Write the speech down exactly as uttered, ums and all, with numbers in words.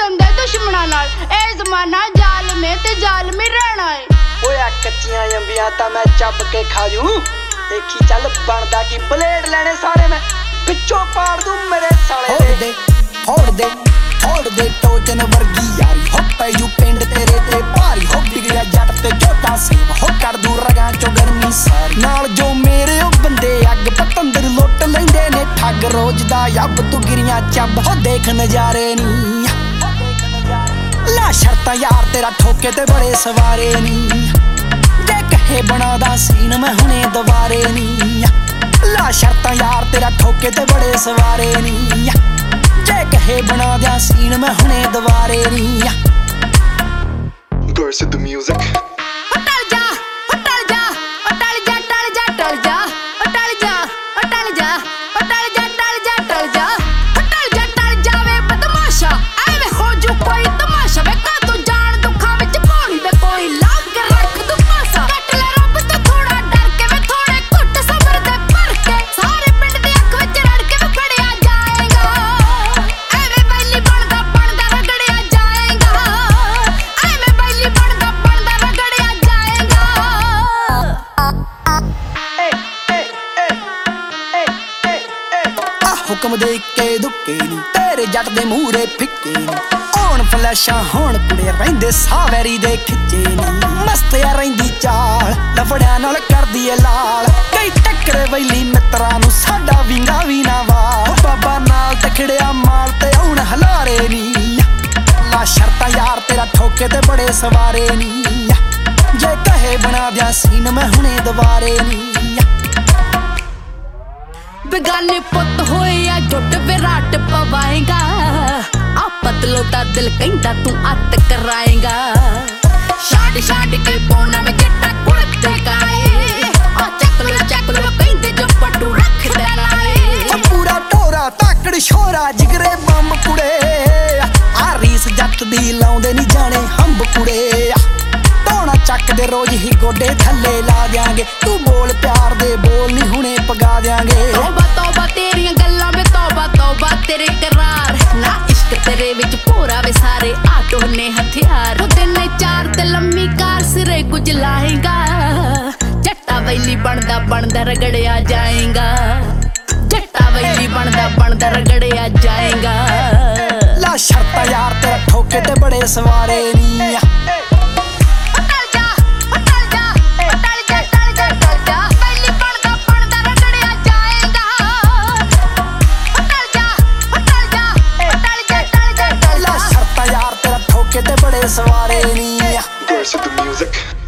संग दुश्मना नाल ए जमाना जालमे ते जालमी रहना है। ओए कच्चियां अंबियां तां मैं चब के खा जूं देखी चल बनदा की ब्लेड लेने सारे मैं पिछों पाड़ दूं मेरे साले दे फोड़ दे फोड़ दे टोचन वर्गी यारी हो पैजू पिंड तेरे ते भारी हो बिगड़िया जट ते छोटा सेम हो कर दूं रगां चो गर्मी सारी नाल जो मेरे ओ बंदे अग पतंदर लुट लैंदे ने ठग रोज दा यब तू गिरियां चब हो देख नजारे नी ला शर्तां यार तेरा ठोके ते बड़े सवारे नी जे कहे बनादा सीन मैं हुणे दवारे नी ला शर्तां यार तेरा ठोके ते बड़े सवारे नी जे कहे बना दिया सीन मैं हुणे दवारे नी Burst of the music टल जा टल जा टल जा टल जा टल जा टल जा टल जा टल जा टल जा टल जा टल जा टल जा वे बदमाशा एवे हो जू कोई तमाशा वे का तू जान दुखा विच पौड़ी वे कोई लाग के रख दू पासा कट ले रब तो थोड़ा डर के वे थोड़े घुट सबर दे भर के सारे पिंड दी अख विच रड़ के वे फड़िया जाएगा एवे बैली बनदा बनदा रगड़िया जाएगा एवे बैली बनदा बनदा रगड़िया जाएगा। ए ए ए ए ए ए आ हुक्म दे के दुक्के नी तेरे जट दे मूरे फिक्के नी ओण फलैशां होण कुड़े रहिंदे सावैरी दे खिच्चे नी मस्त आ रहिंदी चाल लफड़ियां नाल करदी ए लाल कई टक्करे वैली मित्रां नू साडा विंगा वी ना वाल बाबा नाल ते खिड़िया माल ते हुण हलारे नी ला शर्तां यार तेरा ठोके ते बड़े सवारे नी जे कहे बना दिया सीन मैं हुणे दवारे नी बेगाने पुत होए या जुट विराट पवाएगा आ पतलो दा दिल कहंदा तू अत कराएगा छाड़ छाड़ के पौना में जट्टा कुड़ते काए आ चक लो चक लो कहंदे जो पट्टू रख दे लाए ओ पूरा टोरा ताकड़ छोरा जिगरे बम कुड़े आ रीस जट दी लाउंदे नी जाने हंब कुड़े टोना चक दे रोज ही गोडे थल्ले ला देंगे तू बोल प्यार दे बोल नी हुणे पगा देंगे तौबा तौबा तेरियां गल्लां वे तौबा तौबा तेरे करार ना इश्क तेरे विच पूरा वे सारे आटो ने हथियार दिन चार ते लम्मी कार सिरे कुछ लाएगा जट्टा वैली बनदा बनदा रगड़िया जाएगा जट्टा वैली बनदा बनदा रगड़िया जाएगा। ला शर्तां यार तेरा ठोके ते बड़े सवारे नी टल जा टल जा टल जा टल जा टल जा वैली बनदा बनदा रगड़िया जाएगा टल जा टल जा टल जा टल जा टल ला जा शर्तां यार तेरा ठोके ते बड़े सवारे नी Burst of the music